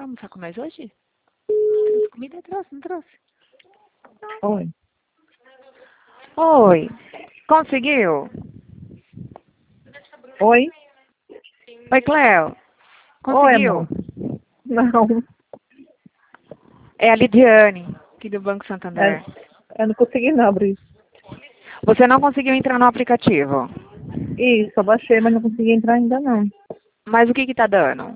Vai almoçar com nós hoje? Trouxe comida? Trouxe, não trouxe? Oi. Oi. Conseguiu? Oi? Oi, Cleo. Oi, Conseguiu? amor. Não, É a Lidiane, aqui do Banco Santander. eu não consegui não abrir. Você não conseguiu entrar no aplicativo. Isso, eu baixei, mas não consegui entrar ainda não. Mas o que tá dando?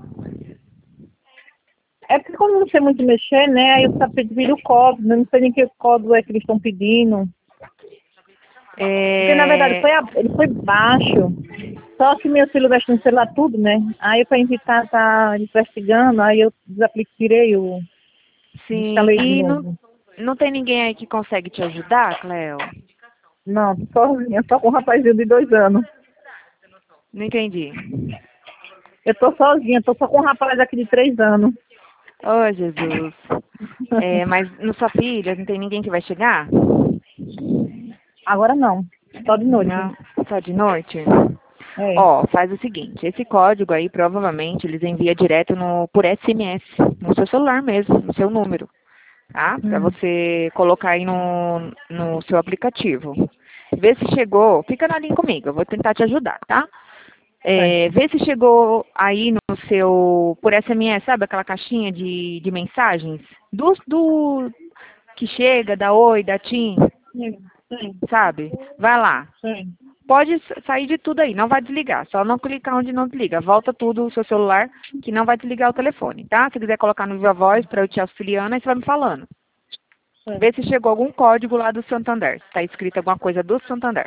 É porque como eu não sei muito mexer, né? Aí eu só pedi o código, eu não sei nem que código é que eles estão pedindo. Porque na verdade É... ele foi baixo. Só que meu filho mexe no celular tudo, né? Aí para evitar tá investigando, aí eu tirei o. Sim, Instalei de e novo. não tem ninguém aí que consegue te ajudar, Cleo? Não, tô sozinha, só com um rapazinho de 2 anos. Não entendi. Eu tô sozinha, tô só com um rapaz aqui de 3 anos. Oh, Jesus. É, mas na sua filha não tem ninguém que vai chegar? Agora não, só de noite. Não, só de noite? É. Ó, faz o seguinte, esse código aí provavelmente eles enviam direto por SMS, no seu celular mesmo, no seu número, tá? Pra Hum. você colocar aí no seu aplicativo. Vê se chegou, fica na linha comigo, eu vou tentar te ajudar, tá? Certo. Vê se chegou aí no seu, por SMS, sabe aquela caixinha de mensagens? Do que chega, da Oi, da TIM, Sim, sim, sabe? Vai lá. sim. Pode sair de tudo aí, não vai desligar. Só não clicar onde não desliga. Volta tudo o seu celular, que não vai desligar o telefone, tá? Se quiser colocar no Viva Voz para eu te auxiliando, aí você vai me falando. Certo. Vê se chegou algum código lá do Santander. Se está escrito alguma coisa do Santander.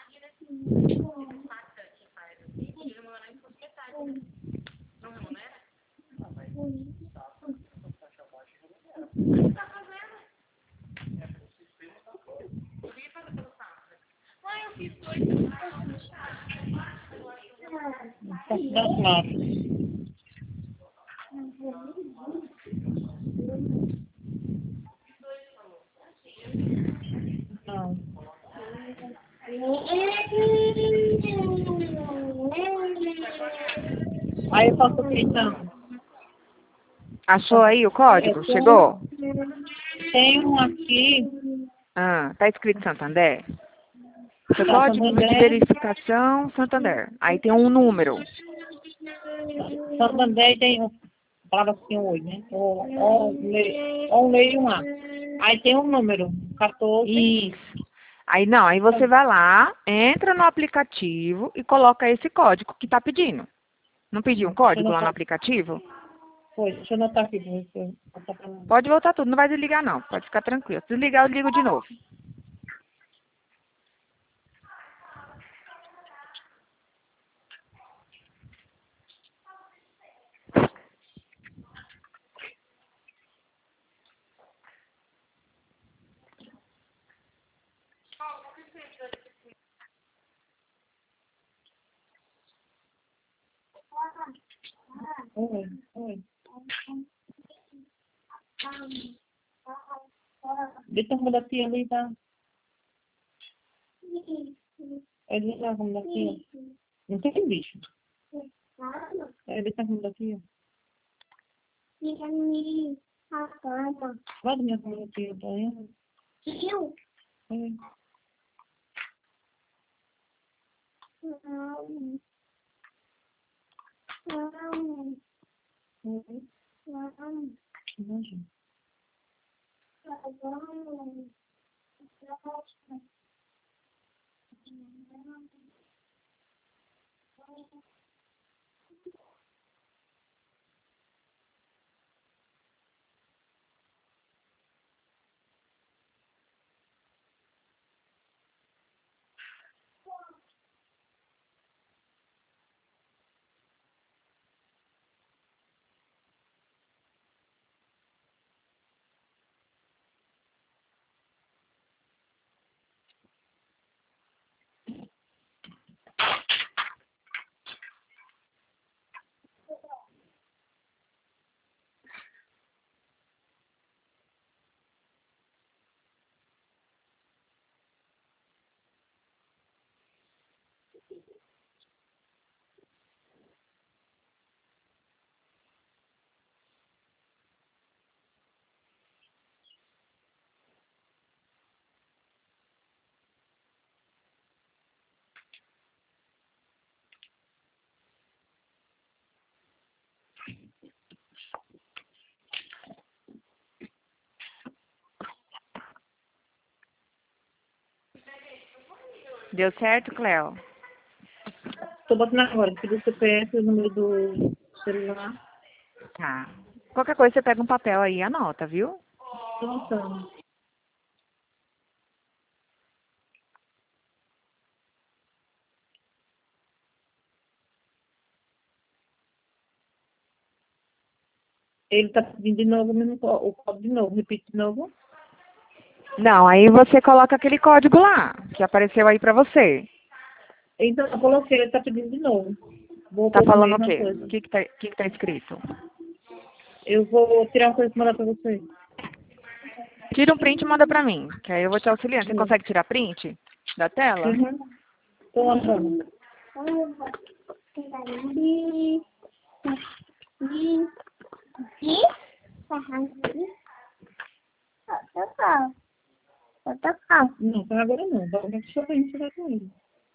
Posso dar claro. Não. Aí eu faço o que então? Achou aí o código? Chegou? Tem um aqui, Ah, tá escrito Santander? Seu tá código de Santander. verificação Santander. Aí tem um número. Santander tem um. Fala assim, oi, né? Um lei e um A. Aí tem um número, 14. Isso. Aí não, aí você vai lá, entra no aplicativo e coloca esse código que tá pedindo. Não pediu um Deixa eu código lá no anotar. aplicativo? Foi, deixa eu anotar aqui pra você. Pode voltar tudo, não vai desligar não. Pode ficar tranquilo. Se desligar, eu ligo de novo. Oi, oi. Deixa eu mudar aqui ali, tá? Ele já arruma aqui. Não tem bicho. Deixa eu arrumar aqui. Vai dormir arrumando aqui, tá vendo? É. Uhum. Imagina. Deu certo, Cleo? Tô botando agora. Pedi o CPF, o número do celular. Tá. Qualquer coisa você pega um papel aí e anota, viu? Tô botando. Ele tá pedindo de novo o código de novo. Repite de novo. Não, aí você coloca aquele código lá, que apareceu aí pra você. Então, eu coloquei, ele tá pedindo de novo. Vou Tá pôr a falando o mesma quê? coisa. O que tá escrito? Eu vou tirar uma coisa e mandar pra você. Tira um print e manda pra mim, que aí eu vou te auxiliando. Você consegue tirar print da tela? Uhum. Tô mandando. Não, tá agora não. Deixa eu ensinar com ele.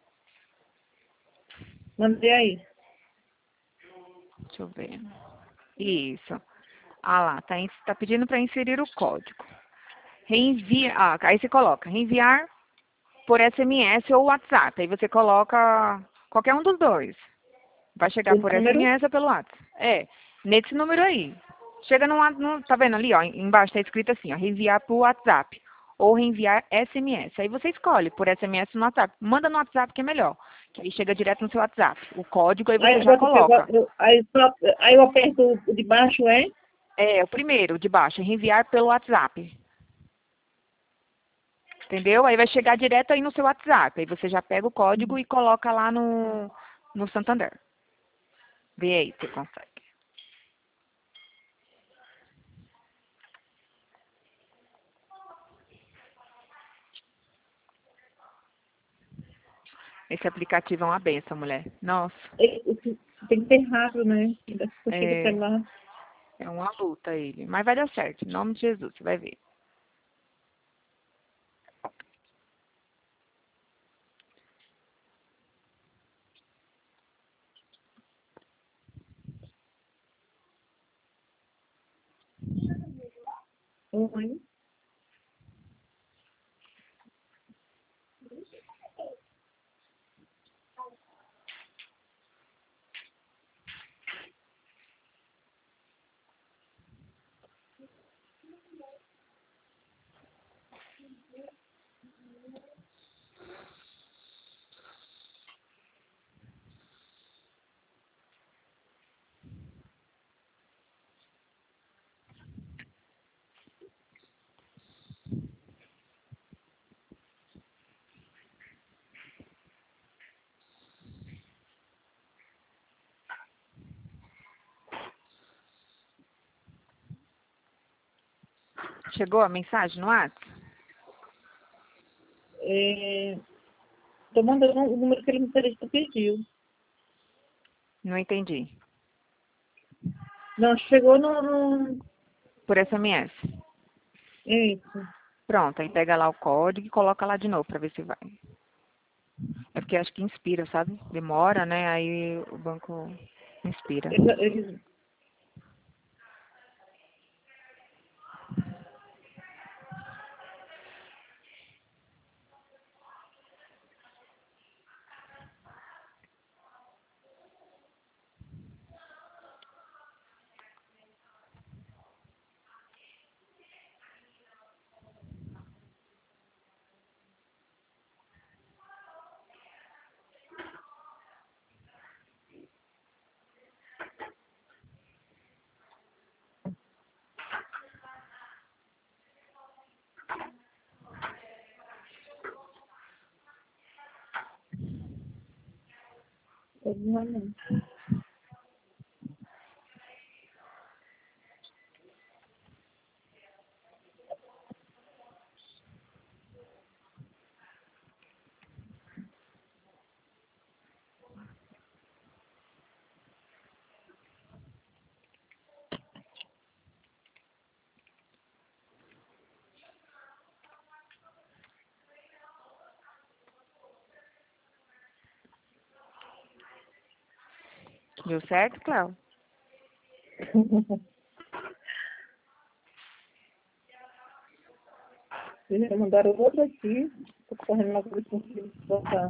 Mandei aí. Deixa eu ver. Isso. Ah lá, tá pedindo para inserir o código. Reenvia, aí você coloca reenviar por SMS ou WhatsApp. Aí você coloca qualquer um dos dois. Vai chegar O por número? SMS ou pelo WhatsApp. É, nesse número aí. Chega tá vendo ali, ó, embaixo tá escrito assim, ó, reenviar por WhatsApp ou reenviar SMS. Aí você escolhe por SMS ou no WhatsApp. Manda no WhatsApp que é melhor, que aí chega direto no seu WhatsApp. O código aí Aí você eu já boto o quê? coloca. Aí eu aperto o de baixo, é? É, o primeiro, de baixo, reenviar pelo WhatsApp. Entendeu? Aí vai chegar direto aí no seu WhatsApp. Aí você já pega o código e coloca lá no Santander. Vê aí se consegue. Esse aplicativo é uma benção, mulher. Nossa, Tem que ser rápido, né? Você chega até é, lá. é uma luta ele. Mas vai dar certo, em nome de Jesus, você vai ver. Oi. Chegou a mensagem no WhatsApp? É, tô mandando o número que ele me pediu. Não entendi. Não, chegou no... Por SMS. Isso. Pronto, aí pega lá o código e coloca lá de novo pra ver se vai. É porque acho que inspira, sabe? Demora, né? Aí o banco inspira. Ele, não. Deu certo, Cléo? Eles já mandaram outro aqui. Tô correndo lá para ver se consigo botar.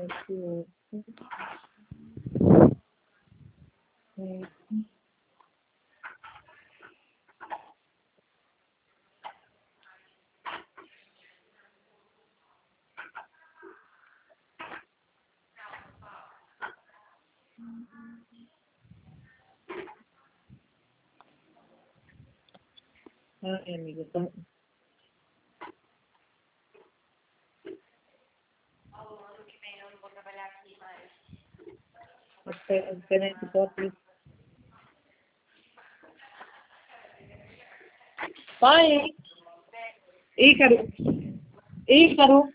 Ai, amiga, tá. Diferente, pode. Pai, Ícaro, Ícaro.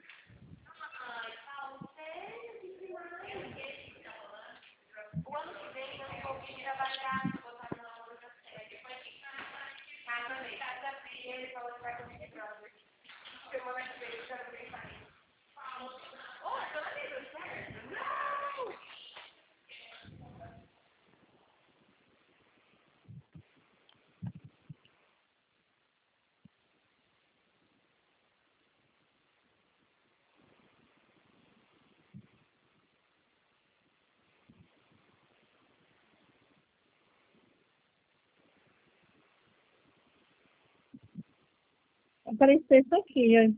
Apareceu isso aqui, ó.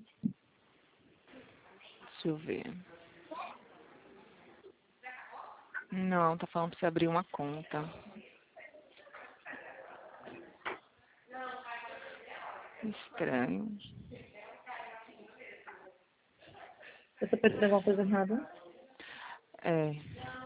Deixa eu ver. Não, tá falando pra você abrir uma conta. Estranho. Eu tô pensando em alguma coisa errada. É.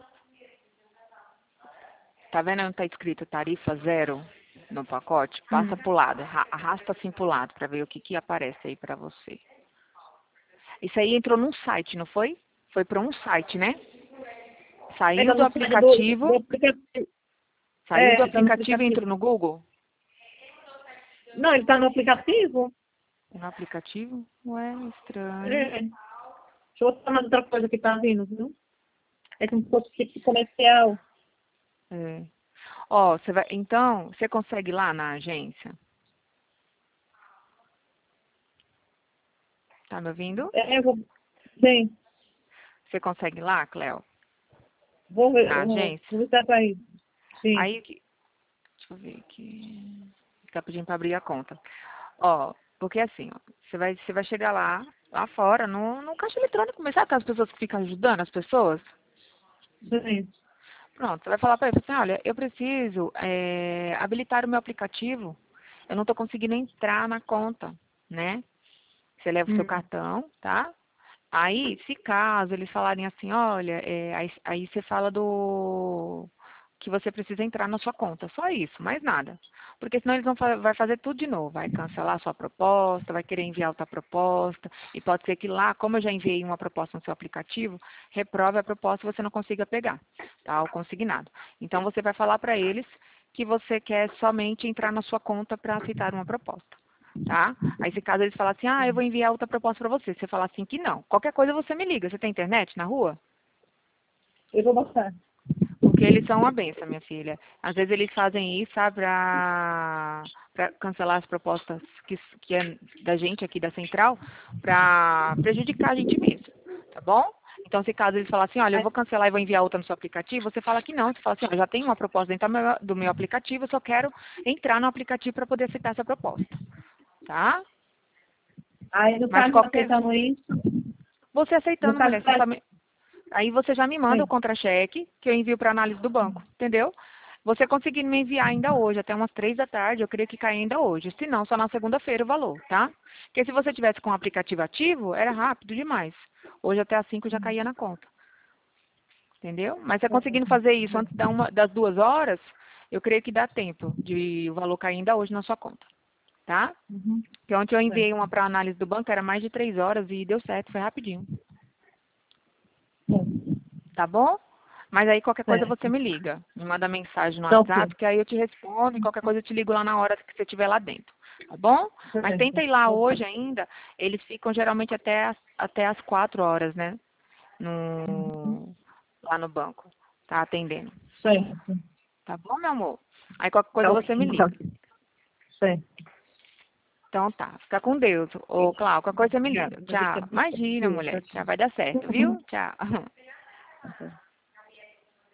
Tá vendo onde tá escrito tarifa zero no pacote? Passa pro lado, arrasta assim pro lado pra ver o que aparece aí pra você. Isso aí entrou num site, não foi? Foi pra um site, né? Saiu Tá do no site do aplicativo. aplicativo. Saiu do Tá no aplicativo e aplicativo. entrou no Google? Não, ele tá no aplicativo? No aplicativo? Ué, estranho. É. Deixa eu botar mais outra coisa que tá vindo, viu? É como se fosse tipo comercial. É. Ó, você vai. Então, você consegue ir lá na agência? Tá me ouvindo? Eu vou. Bem, Você consegue ir lá, Cleo? vou ver. Na agência? Vou visitar pra ir. Sim. Aí, deixa eu ver aqui. Tá pedindo pra abrir a conta. Ó, porque assim, ó, você vai chegar lá fora, no caixa eletrônico, mas sabe aquelas pessoas que ficam ajudando as pessoas? Sim. Pronto, você vai falar pra ele assim, olha, eu preciso habilitar o meu aplicativo, eu não tô conseguindo entrar na conta, né? Você leva o seu cartão, tá? Aí, se caso eles falarem assim, olha, aí você fala do que você precisa entrar na sua conta, só isso, mais nada. Porque senão eles vai fazer tudo de novo, vai cancelar a sua proposta, vai querer enviar outra proposta, e pode ser que lá, como eu já enviei uma proposta no seu aplicativo, reprove a proposta e você não consiga pegar, tá? O consignado. Então você vai falar para eles que você quer somente entrar na sua conta para aceitar uma proposta. Tá? Aí, se caso eles falarem assim, eu vou enviar outra proposta para você. Você falar assim que não. Qualquer coisa você me liga. Você tem internet na rua? Eu vou botar. Porque eles são uma benção, minha filha. Às vezes eles fazem isso, sabe, pra cancelar as propostas que é da gente aqui da central, pra prejudicar a gente mesmo. Tá bom? Então, se caso eles falarem assim, olha, eu vou cancelar e vou enviar outra no seu aplicativo, você fala que não. Você fala assim, eu já tenho uma proposta dentro do meu aplicativo, eu só quero entrar no aplicativo para poder aceitar essa proposta. Tá? Aí, no Mas caso, qualquer. aceitando isso, Você no aceitando, caso, mulher, aí você já me manda o sim. contra-cheque que eu envio para análise do banco, entendeu? Você conseguindo me enviar ainda hoje, até umas 3 da tarde, eu creio que cai ainda hoje. Se não, só na segunda-feira o valor, tá? Porque se você tivesse com o aplicativo ativo, era rápido demais. Hoje até às 5 já caía na conta. Entendeu? Mas você conseguindo fazer isso antes das 2 horas, eu creio que dá tempo de o valor cair ainda hoje na sua conta, tá? Uhum. Porque ontem eu Sim. enviei uma para análise do banco, era mais de 3 horas e deu certo, foi rapidinho. Sim. Tá bom? Mas aí qualquer coisa você Certo. me liga. Me manda mensagem no Tá ok. WhatsApp, que aí eu te respondo e qualquer coisa eu te ligo lá na hora que você estiver lá dentro. Tá bom? Mas tenta Certo. ir lá hoje ainda. Eles ficam geralmente até as 4 horas, né? Lá no banco. Tá atendendo. Certo. Tá bom, meu amor? Aí qualquer Tá coisa ok, você me então. liga. Certo. Então tá, fica com Deus. Ô, Cláudia, qualquer coisa me liga. Obrigada. Tchau. Imagina, Beijo, mulher. tchau, Já vai dar certo, viu? Tchau. tchau.